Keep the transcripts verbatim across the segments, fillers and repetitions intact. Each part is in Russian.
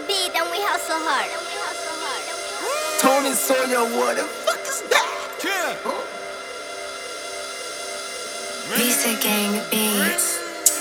beat and we hustle hard. Tony Sawyer, what the fuck is that? Yeah. Lisa Gang Beats.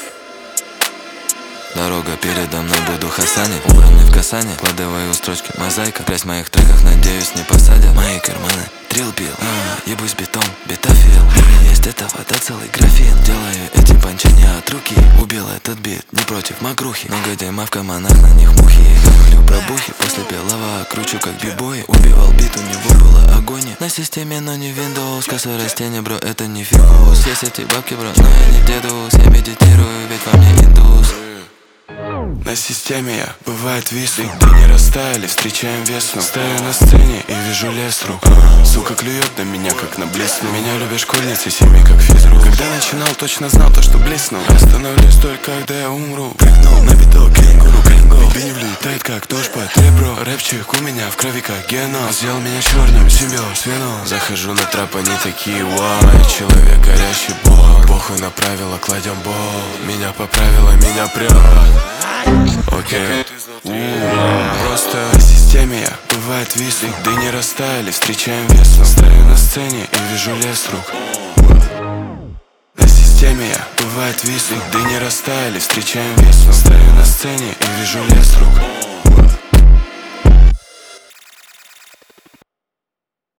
Дорога передо мной, буду хасанить. Убранный в касане, вкладываю строчки мозаика. Грязь в моих треках, надеюсь, не посадят. Мои карманы, трил пил, а, ебусь бетон, бетафил. У меня есть эта вода, целый графин. Делаю эти панчи не от руки. Убил этот бит, не против макрухи. Много дерьма в карманах, на них мухи. Говорю про бухи, после белого кручу как бибой. Убивал бит, у него было агония. На системе, но не Windows. Косое растение, бро, это не фикус. Есть эти бабки, бро, но я не дедус. Я медитирую, ведь во мне индус. На системе я, бывает висну. Ты не растаяли, встречаем весну. Стою на сцене и вижу лес рук. а, Сука клюет на меня, как на блесну. Меня любят школьницы, семьи как физрук. Когда начинал, точно знал то, что блеснул. Остановлюсь только, когда я умру. Прыгнул на биток, кенгуру, крингл. Бини влетает, как дождь по ребро. Рэпчик у меня в крови, как гена. Сделал меня черным, симбиоз, вино. Захожу на троп, они такие, вау. Я человек, горящий бог. Похуй на правила, кладем бол. Меня поправила, меня прет. Окей, просто в системе я, бывает висну. Да не растаяли, встречаем весну. Стою на сцене и вижу лес рук. На системе я, бывает висну. Да не растаяли, встречаем весну. Стою на сцене и вижу лес рук.